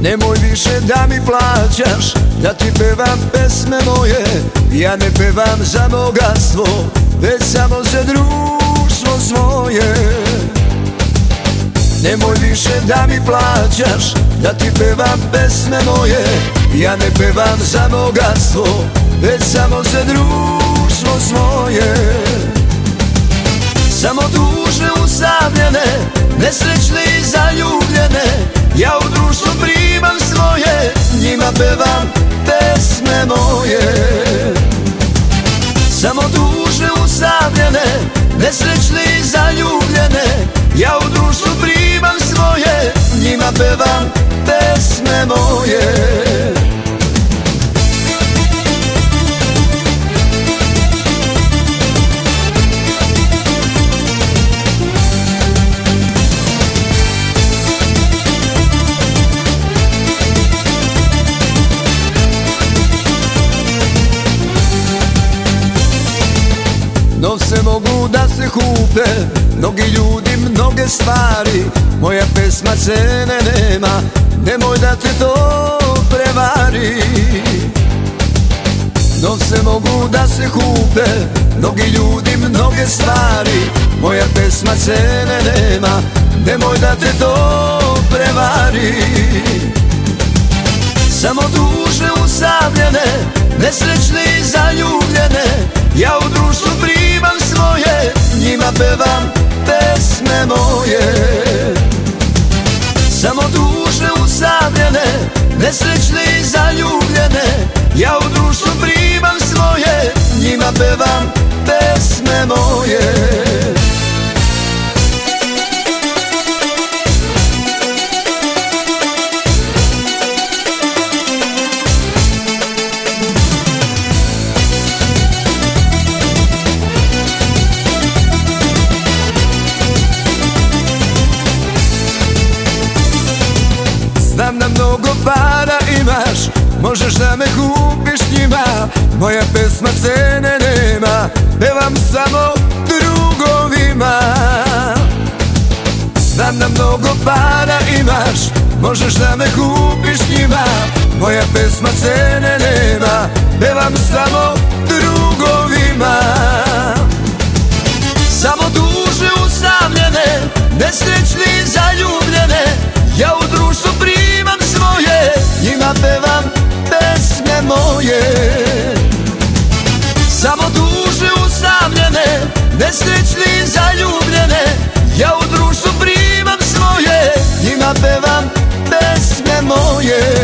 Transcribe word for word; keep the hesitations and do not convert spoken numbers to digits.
Nemoj više da mi plaćaš, da ti pevam pesme moje. Ja ne pevam za bogatstvo, već samo za društvo svoje. Nemoj više da mi plaćaš, da ti pevam pesme moje. Ja ne pevam za bogatstvo, već samo za društvo svoje. Samo tužne, usamljene, nesrećne i zaljubljene, ja u društvu primam svoje, njima pevam pesme moje. Samo tužne, usamljene, nesrećne i zaljubljene, ja u društvu primam svoje, njima pevam pesme moje. Novce mogu da se kupe, mnogi ljudi, mnoge stvari. Moja pesma cene nema, nemoj da te to prevari. Novce mogu da se kupe, mnogi ljudi, mnoge stvari. Moja pesma cene nema, nemoj da te to prevari. Samo tužne, usamljene, nesrećne i zaljubljene, ja u društvu primam svoje, njima pevam pesme moje. Samo tužne, usamljene, nesrećne i zaljubljene, ja u društvu primam svoje, njima pevam pesme moje. Znam da mnogo para imaš, možeš da me kupiš njima. Moja pesma cene nema, pevam samo drugovima. Znam da mnogo para imaš, možeš da me kupiš njima. Moja pesma cene nema, pevam samo drugovima. Samo duže usamljene, nesrećne i zaljubljene, ja u društvu primam svoje, njima pevam pesme moje. Samo duže usamljene, nesrećne i zaljubljene, ja u društvu primam svoje, njima pevam pesme moje.